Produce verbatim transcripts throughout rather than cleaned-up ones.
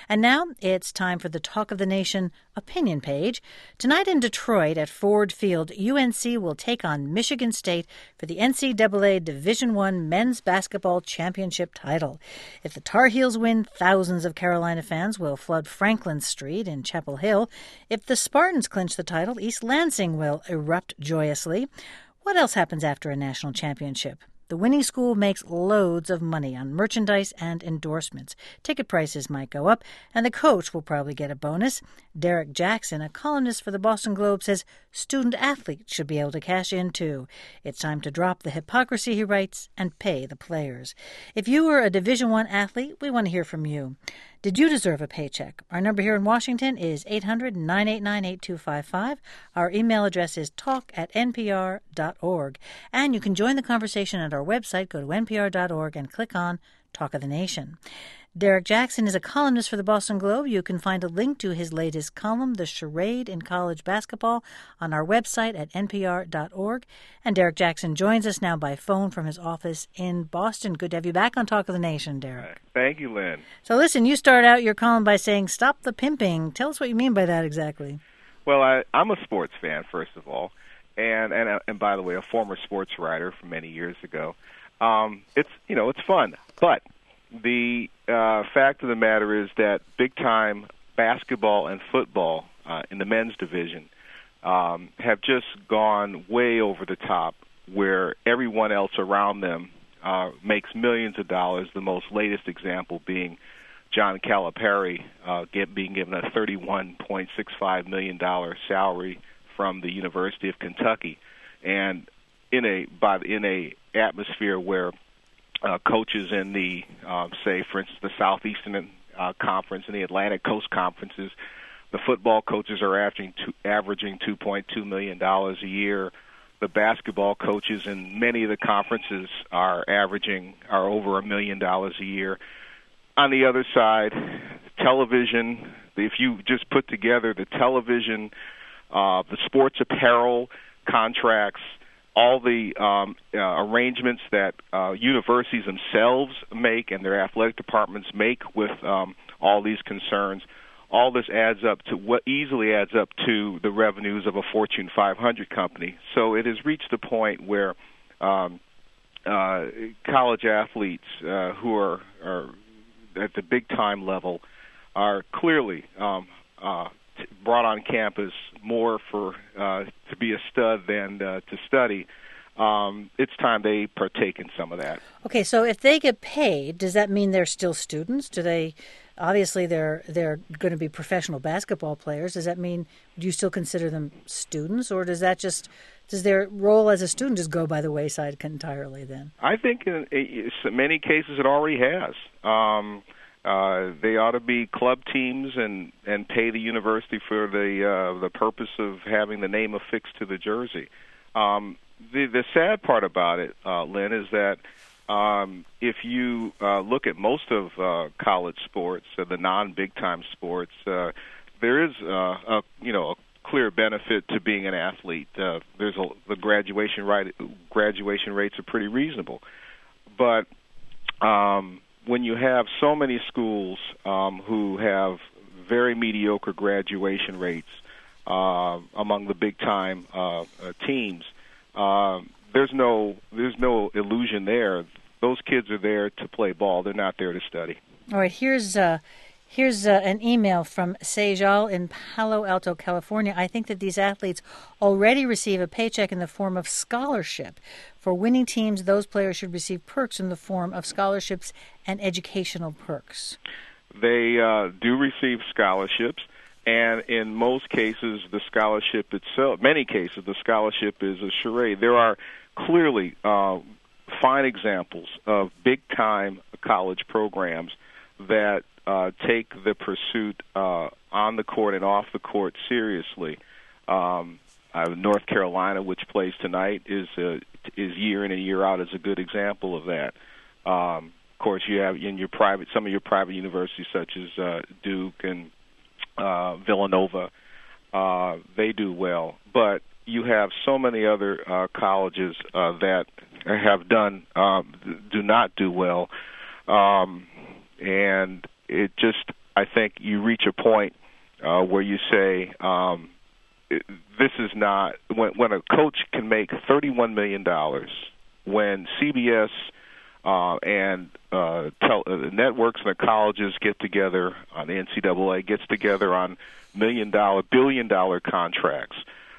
And now it's time for the Talk of the Nation opinion page. Tonight in Detroit at Ford Field, U N C will take on Michigan State for the N C double A Division One men's basketball championship title. If the Tar Heels win, thousands of Carolina fans will flood Franklin Street in Chapel Hill. If the Spartans clinch the title, East Lansing will erupt joyously. What else happens after a national championship? The winning school makes loads of money on merchandise and endorsements. Ticket prices might go up, and the coach will probably get a bonus. Derek Jackson, a columnist for the Boston Globe, says student-athletes should be able to cash in, too. It's time to drop the hypocrisy, he writes, and pay the players. If you were a Division One athlete, we want to hear from you. Did you deserve a paycheck? Our number here in Washington is eight hundred, nine eight nine, eight two five five. Our email address is talk at n p r dot org. And you can join the conversation at our website. Go to n p r dot org and click on Talk of the Nation. Derek Jackson is a columnist for the Boston Globe. You can find a link to his latest column, The Charade in College Basketball, on our website at n p r dot org. And Derek Jackson joins us now by phone from his office in Boston. Good to have you back on Talk of the Nation, Derek. Thank you, Lynn. So listen, you start out your column by saying, stop the pimping. Tell us what you mean by that exactly. Well, I, I'm a sports fan, first of all, and, and, and by the way, a former sports writer from many years ago. Um, it's, you know, it's fun, but the uh, fact of the matter is that big-time basketball and football uh, in the men's division um, have just gone way over the top, where everyone else around them uh, makes millions of dollars, the most latest example being John Calipari uh, get, being given a thirty-one point six five million dollars salary from the University of Kentucky, and in a by in a atmosphere where Uh, coaches in the, uh, say, for instance, the Southeastern uh, Conference and the Atlantic Coast Conferences, the football coaches are averaging two, averaging two point two million dollars a year. The basketball coaches in many of the conferences are averaging are over a million dollars a year. On the other side, television, if you just put together the television, uh, the sports apparel contracts, all the um, uh, arrangements that uh, universities themselves make and their athletic departments make with um, all these concerns, all this adds up to what easily adds up to the revenues of a Fortune five hundred company. So it has reached a point where um, uh, college athletes uh, who are, are at the big time level are clearly um, uh, brought on campus more for uh, to be a stud than uh, to study. Um, it's time they partake in some of that. Okay, so if they get paid, does that mean they're still students? Do they? Obviously, they're they're going to be professional basketball players. Does that mean, do you still consider them students, or does that just does their role as a student just go by the wayside entirely? Then I think in, in many cases it already has. Um, Uh, they ought to be club teams and, and pay the university for the uh, the purpose of having the name affixed to the jersey. Um, the the sad part about it, uh, Lynn, is that um, if you uh, look at most of uh, college sports, uh, the non-big time sports, uh, there is uh, a you know a clear benefit to being an athlete. Uh, there's a, the graduation rate graduation rates are pretty reasonable, but um, when you have so many schools um, who have very mediocre graduation rates uh, among the big-time uh, uh, teams, uh, there's no there's no illusion there. Those kids are there to play ball. They're not there to study. All right, here's uh, here's uh, an email from Sejal in Palo Alto, California. I think that these athletes already receive a paycheck in the form of scholarship. For winning teams, those players should receive perks in the form of scholarships and educational perks. They uh, do receive scholarships, and in most cases, the scholarship itself, many cases, the scholarship is a charade. There are clearly uh, fine examples of big-time college programs that uh, take the pursuit uh, on the court and off the court seriously. Um, uh, North Carolina, which plays tonight, is uh, is year in and year out, is a good example of that. Um, of course, you have in your private some of your private universities, such as uh, Duke and uh, Villanova. Uh, they do well, but you have so many other uh, colleges uh, that have done um, do not do well, um, and it just I think you reach a point uh, where you say, um, this is not, when, when a coach can make thirty-one million dollars, when C B S uh, and uh, tel- uh, the networks and the colleges get together, on the N C double A gets together on million dollar, billion dollar contracts,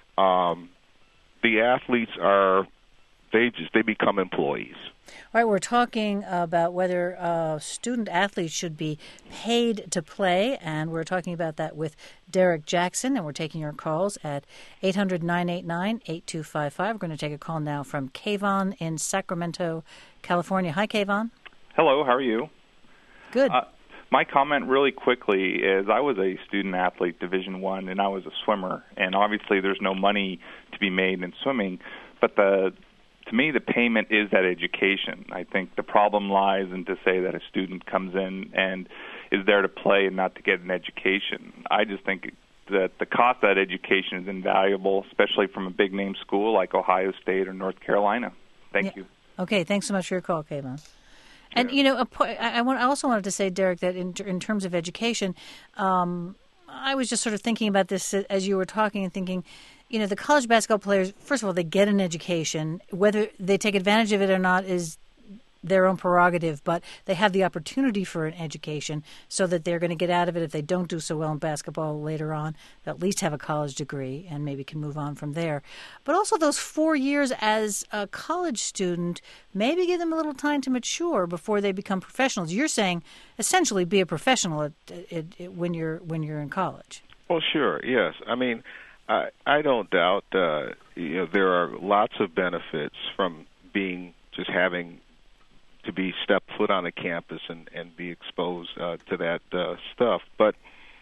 um, the athletes are, they just, they become employees. All right, we're talking about whether uh, student athletes should be paid to play, and we're talking about that with Derek Jackson, and we're taking your calls at eight hundred, nine eight nine, eight two five five. We're going to take a call now from Kayvon in Sacramento, California. Hi, Kayvon. Hello, how are you? Good. Uh, my comment really quickly is I was a student athlete, Division One, and I was a swimmer, and obviously there's no money to be made in swimming, but the to me, the payment is that education. I think the problem lies in to say that a student comes in and is there to play and not to get an education. I just think that the cost of that education is invaluable, especially from a big-name school like Ohio State or North Carolina. Thank yeah. you. Okay, thanks so much for your call, Kayvon. And, you know, a po- I, I, want, I also wanted to say, Derek, that in, in terms of education, um, I was just sort of thinking about this as you were talking and thinking, you know, the college basketball players, first of all, they get an education. Whether they take advantage of it or not is their own prerogative, but they have the opportunity for an education so that they're going to get out of it. If they don't do so well in basketball later on, they'll at least have a college degree and maybe can move on from there. But also those four years as a college student, maybe give them a little time to mature before they become professionals. You're saying essentially be a professional at, at, at, when you're when you're in college. Well, sure, yes. I mean, I, I don't doubt uh, you know, there are lots of benefits from being just having to be step foot on a campus and, and be exposed uh, to that uh, stuff. But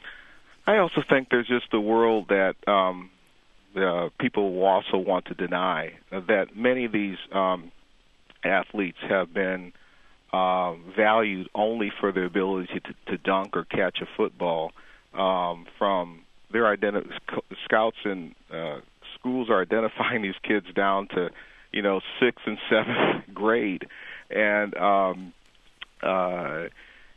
I also think there's just a world that um, uh, people will also want to deny, uh, that many of these um, athletes have been uh, valued only for their ability to, to dunk or catch a football um, from their identi- scouts and uh, schools are identifying these kids down to, you know, sixth and seventh grade, and um, uh,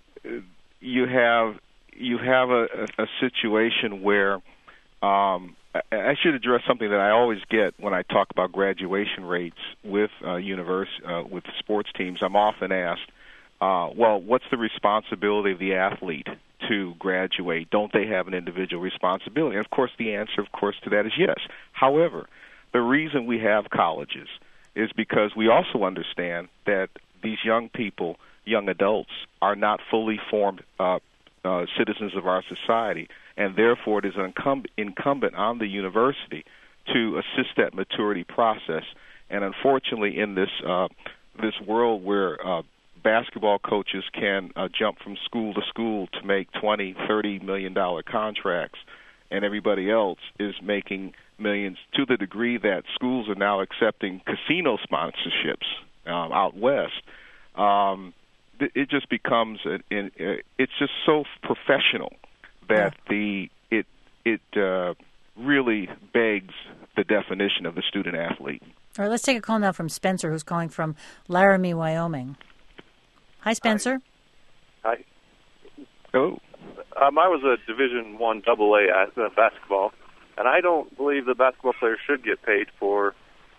you have you have a, a situation where um, I, I should address something that I always get when I talk about graduation rates with uh, universe uh, with sports teams. I'm often asked, uh, well, what's the responsibility of the athlete to graduate? Don't they have an individual responsibility? And of course, the answer, of course, to that is yes. However, the reason we have colleges is because we also understand that these young people, young adults, are not fully formed uh, uh, citizens of our society, and therefore it is incumb- incumbent on the university to assist that maturity process. And unfortunately, in this uh, this world where uh, basketball coaches can uh, jump from school to school to make twenty, thirty million dollar contracts, and everybody else is making millions, to the degree that schools are now accepting casino sponsorships um, out west. Um, th- it just becomes an, an, uh, it's just so professional that yeah. the it it uh, really begs the definition of the student athlete. All right, let's take a call now from Spencer, who's calling from Laramie, Wyoming. Hi, Spencer. Hi. Hello. Um, I was a Division One Double A at uh, basketball, and I don't believe the basketball players should get paid for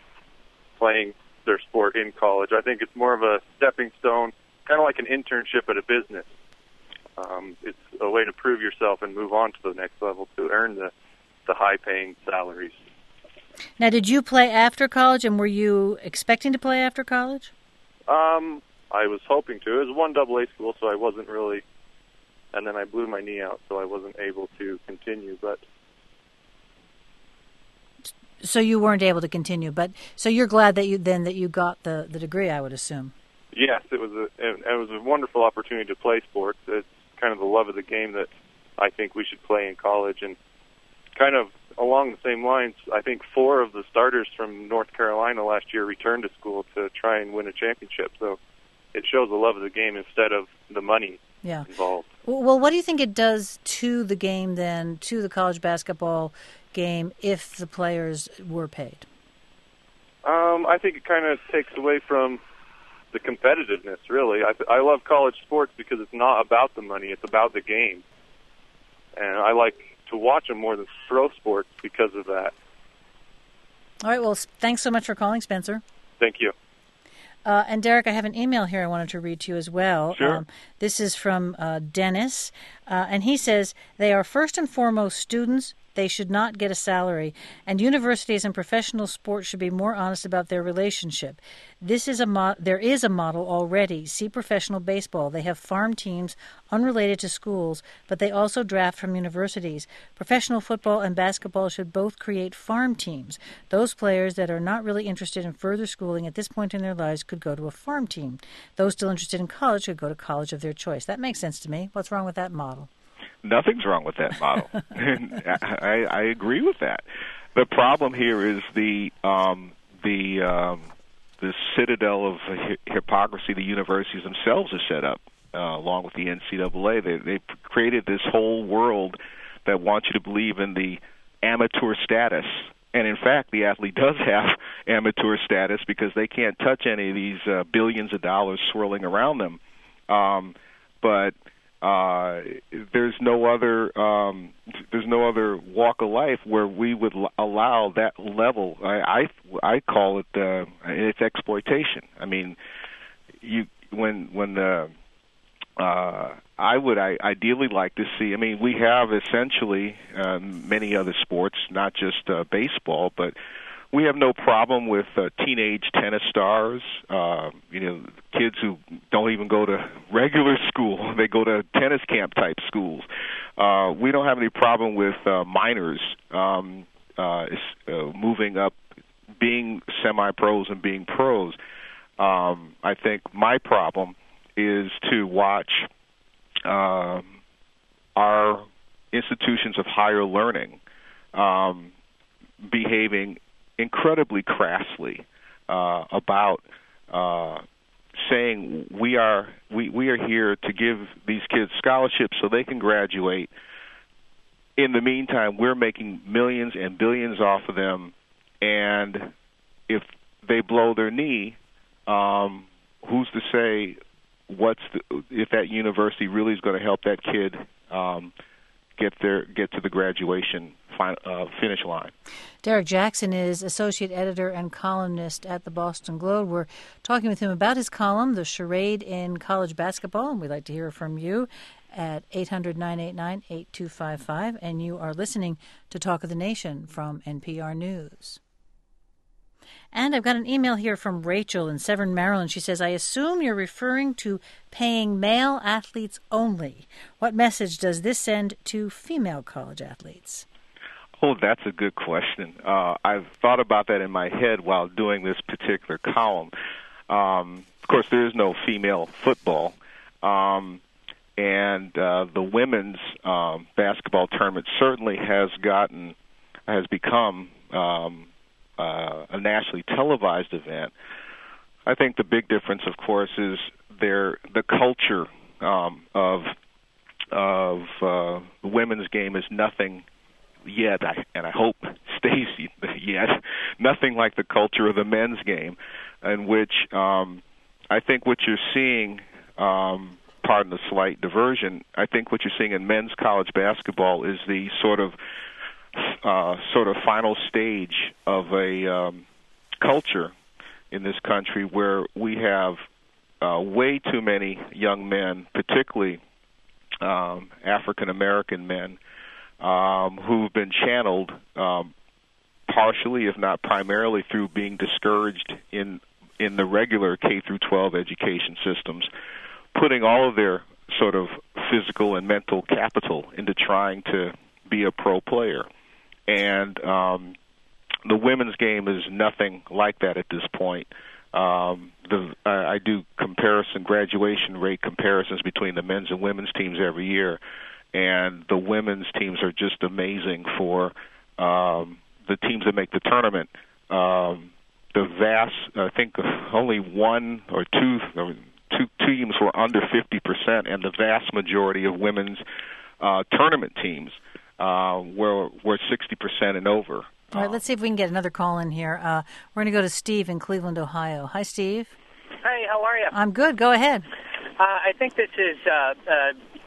playing their sport in college. I think it's more of a stepping stone, kind of like an internship at a business. Um, it's a way to prove yourself and move on to the next level to earn the, the high-paying salaries. Now, did you play after college, and were you expecting to play after college? Um, I was hoping to. It was one double A school, so I wasn't really, and then I blew my knee out, so I wasn't able to continue, but... So you weren't able to continue, but so you're glad that you then that you got the, the degree, I would assume. Yes, it was a it was a wonderful opportunity to play sports. It's kind of the love of the game that I think we should play in college, and kind of along the same lines, I think four of the starters from North Carolina last year returned to school to try and win a championship. So it shows the love of the game instead of the money yeah. involved. Well, what do you think it does to the game then, to the college basketball game, if the players were paid? Um, I think it kind of takes away from the competitiveness, really. I, I love college sports because it's not about the money, it's about the game. and I like to watch them more than throw sports because of that. All right, well, thanks so much for calling, Spencer. Thank you. Uh, and Derek, I have an email here I wanted to read to you as well. Sure. Um, this is from uh, Dennis, uh, and he says, they are first and foremost students. They should not get a salary, and universities and professional sports should be more honest about their relationship. This is a mo- there is a model already. See professional baseball. They have farm teams unrelated to schools, but they also draft from universities. Professional football and basketball should both create farm teams. Those players that are not really interested in further schooling at this point in their lives could go to a farm team. Those still interested in college could go to college of their choice. That makes sense to me. What's wrong with that model? Nothing's wrong with that model. I, I agree with that. The problem here is the um, the um, the citadel of hi- hypocrisy the universities themselves have set up, uh, along with the N C double A. They, they've created this whole world that wants you to believe in the amateur status. And in fact, the athlete does have amateur status because they can't touch any of these uh, billions of dollars swirling around them. Um, but Uh, there's no other um, there's no other walk of life where we would l- allow that level. I I, I call it uh, it's exploitation. I mean, you when when the uh, I would I ideally like to see. I mean, we have essentially uh, many other sports, not just uh, baseball, but we have no problem with uh, teenage tennis stars, uh, you know, kids who don't even go to regular school. They go to tennis camp type schools. Uh, we don't have any problem with uh, minors um, uh, uh, moving up, being semi-pros and being pros. Um, I think my problem is to watch uh, our institutions of higher learning um, behaving incredibly crassly uh, about uh, saying we are we, we are here to give these kids scholarships so they can graduate. In the meantime, we're making millions and billions off of them, and if they blow their knee, um, who's to say what's the, if that university really is going to help that kid um, get their get to the graduation fin- uh, finish line? Derek Jackson is associate editor and columnist at the Boston Globe. We're talking with him about his column, The Charade in College Basketball, and we'd like to hear from you at eight hundred, nine eight nine, eight two five five, and you are listening to Talk of the Nation from N P R News. And I've got an email here from Rachel in Severn, Maryland. She says, I assume you're referring to paying male athletes only. What message does this send to female college athletes? Oh, that's a good question. Uh, I've thought about that in my head while doing this particular column. Um, of course, there is no female football. Um, and uh, the women's um, basketball tournament certainly has gotten, has become um, uh, a nationally televised event. I think the big difference, of course, is their the culture um, of of uh, the women's game is nothing yet, I, and I hope stays yet, nothing like the culture of the men's game, in which um, I think what you're seeing, um, pardon the slight diversion, I think what you're seeing in men's college basketball is the sort of uh, sort of final stage of a um, culture in this country where we have uh, way too many young men, particularly um, African-American men, um, who've been channeled um, partially, if not primarily, through being discouraged in in the regular K through twelve education systems, putting all of their sort of physical and mental capital into trying to be a pro player. And um, the women's game is nothing like that at this point. Um, the, I, I do comparison, graduation rate comparisons between the men's and women's teams every year, and the women's teams are just amazing for um, the teams that make the tournament. Um, the vast, I think only one or two, or two teams were under fifty percent, and the vast majority of women's uh, tournament teams uh, were, were sixty percent and over. All right, let's see if we can get another call in here. Uh, we're going to go to Steve in Cleveland, Ohio. Hi, Steve. Hey, how are you? I'm good. Go ahead. Uh, I think this is uh, uh,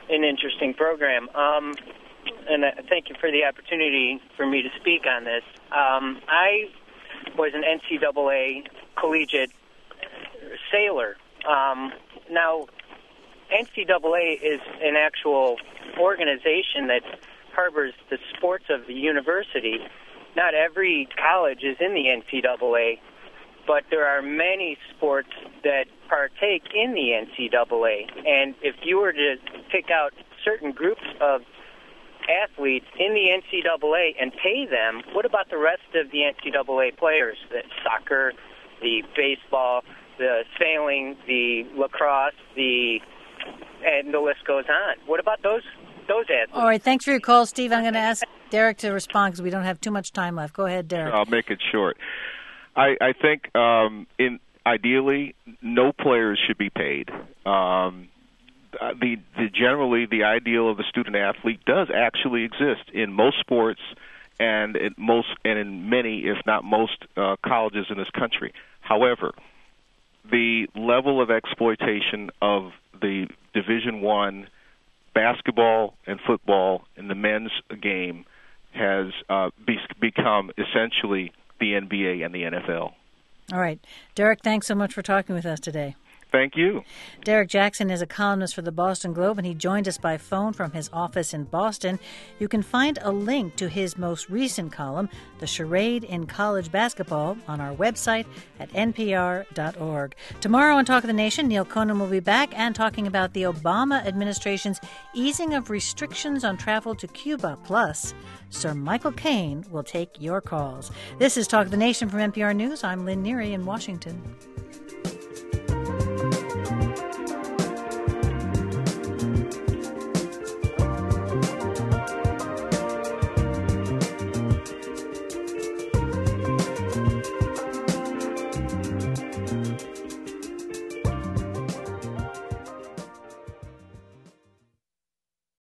an interesting program. Um, and uh, thank you for the opportunity for me to speak on this. Um, I was an N C double A collegiate sailor. Um, now, N C double A is an actual organization that harbors the sports of the university. Not every college is in the N C double A, but there are many sports that partake in the N C double A. And if you were to pick out certain groups of athletes in the N C double A and pay them, what about the rest of the N C double A players? The soccer, the baseball, the sailing, the lacrosse, the and the list goes on. What about those those athletes? All right, thanks for your call, Steve. I'm going to ask Derek to respond because we don't have too much time left. Go ahead, Derek. I'll make it short. I, I think um, in ideally, no players should be paid. Um, the, the generally the ideal of the student athlete does actually exist in most sports and in most and in many, if not most, uh, colleges in this country. However, the level of exploitation of the Division One basketball and football in the men's game has uh, be- become essentially the N B A and the N F L. All right. Derek, thanks so much for talking with us today. Thank you. Derek Jackson is a columnist for the Boston Globe, and he joined us by phone from his office in Boston. You can find a link to his most recent column, The Charade in College Basketball, on our website at n p r dot org. Tomorrow on Talk of the Nation, Neil Conan will be back and talking about the Obama administration's easing of restrictions on travel to Cuba. Plus, Sir Michael Caine will take your calls. This is Talk of the Nation from N P R News. I'm Lynn Neary in Washington.